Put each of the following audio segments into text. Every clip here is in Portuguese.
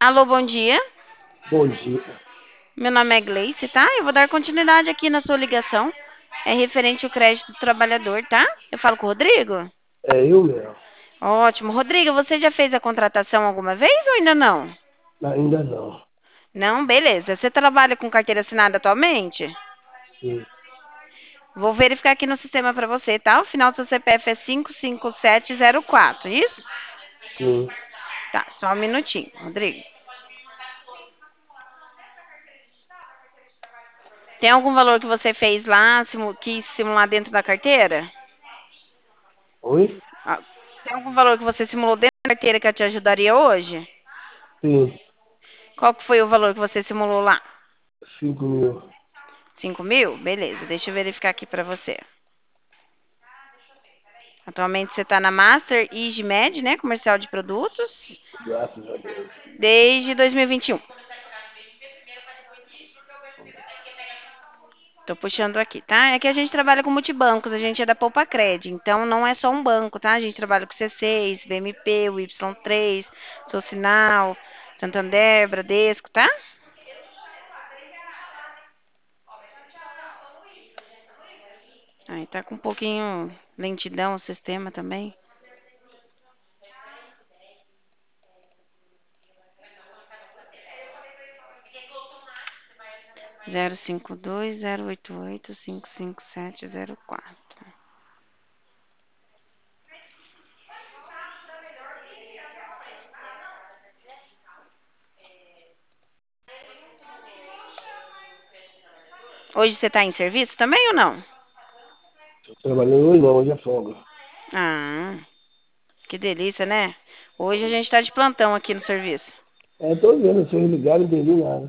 Alô, bom dia. Bom dia. Meu nome é Gleice, tá? Eu vou dar continuidade aqui na sua ligação. É referente ao crédito do trabalhador, tá? Eu falo com o Rodrigo? É eu mesmo. Ótimo. Rodrigo, você já fez a contratação alguma vez ou ainda não? Ainda não. Não? Beleza. Você trabalha com carteira assinada atualmente? Sim, Vou verificar aqui no sistema para você, tá? O final do seu CPF é 55704, isso? sim. Tá, só um minutinho, Rodrigo. Tem algum valor que você fez lá, quis simular dentro da carteira? Oi? Ah, tem algum valor que você simulou dentro da carteira que te ajudaria hoje? Sim, Qual que foi o valor que você simulou lá? 5.000. 5.000? Beleza, deixa eu verificar aqui para você. Atualmente você está na Master EasyMed, né? Comercial de produtos, Graças a Deus. desde 2021. Tô puxando aqui, tá? É que a gente trabalha com multibancos, a gente é da Poupa-Cred, então não é só um banco, tá? A gente trabalha com C6, BMP, o Y3, Socinal, Santander, Bradesco, tá? Aí tá com um pouquinho lentidão o sistema também. 052 088 55704. Hoje você tá em serviço também ou não? Tô trabalhando hoje não, hoje é folga. Ah, que delícia, né? Hoje a gente tá de plantão aqui no serviço. Tô vendo, vocês ligaram, não entendi nada.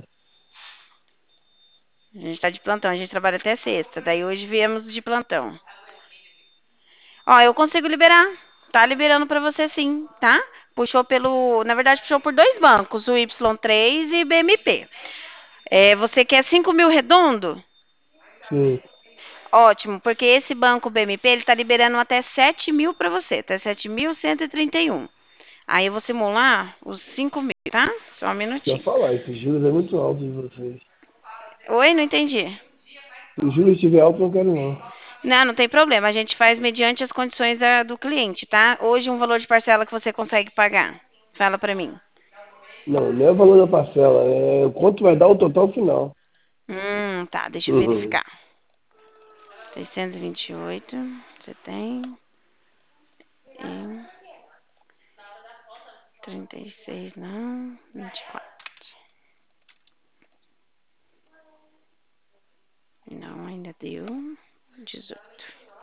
A gente tá de plantão, a gente trabalha até sexta. Daí hoje viemos de plantão. Ó, eu consigo liberar. Tá liberando pra você sim, tá? Puxou pelo. Na verdade, puxou por dois bancos, o Y3 e BMP. É, você quer 5.000 redondo? Sim, Ótimo, porque esse banco BMP ele tá liberando até 7.000 para você, até 7.131. Aí eu vou simular os 5.000, tá? Só um isso que eu ia minutinho. falar, esses juros é muito alto de vocês. Oi, não entendi. Se o juros estiver alto, eu não quero não. Não, não tem problema. A gente faz mediante as condições do cliente, tá? Hoje um valor de parcela que você consegue pagar. Fala pra mim. Não, não é o valor da parcela, é quanto vai dar o total final. Tá. Deixa eu Uhum. verificar. 628. Você tem. E 36 não. 24. Não, ainda deu. 18.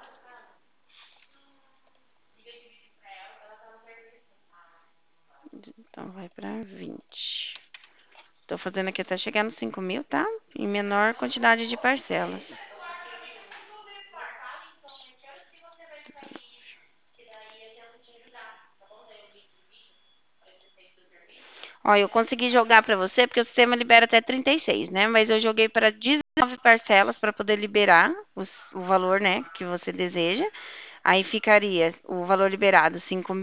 Então vai pra 20. Tô fazendo aqui até chegar nos 5.000, tá? Em menor quantidade de parcelas. Ó, eu consegui jogar pra você porque o sistema libera até 36, né? Mas eu joguei para 19 parcelas para poder liberar o valor, né, que você deseja. Aí ficaria o valor liberado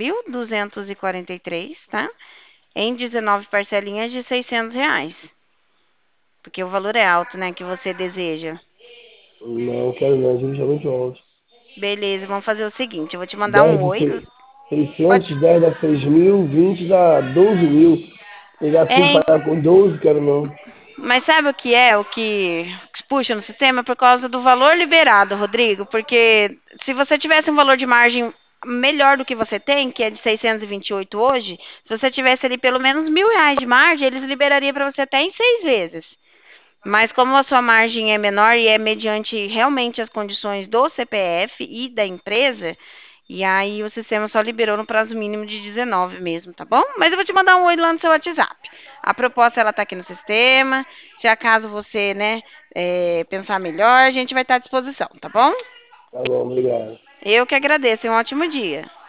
5.243, tá? Em 19 parcelinhas de R$ 600. Porque o valor é alto, né, que você deseja. Não, quero não, juros é muito alto. Beleza, vamos fazer o seguinte, eu vou te mandar 10 um de oi. 600, Pode. 10 dá 6.000, 20 dá 12.000. Pegar 5 É, pagar com 12, quero não. mas sabe o que é o que puxa no sistema? Por causa do valor liberado, Rodrigo. Porque se você tivesse um valor de margem melhor do que você tem, que é de 628 hoje, se você tivesse ali pelo menos R$ 1.000 de margem, eles liberariam para você até em 6 vezes. Mas como a sua margem é menor e é mediante realmente as condições do CPF e da empresa, e aí o sistema só liberou no prazo mínimo de 19 mesmo, tá bom? Mas eu vou te mandar um oi lá no seu WhatsApp. A proposta ela tá aqui no sistema. Se acaso você, né, pensar melhor, a gente vai estar à disposição, tá bom? Tá bom, obrigado. Eu que agradeço. Um ótimo dia.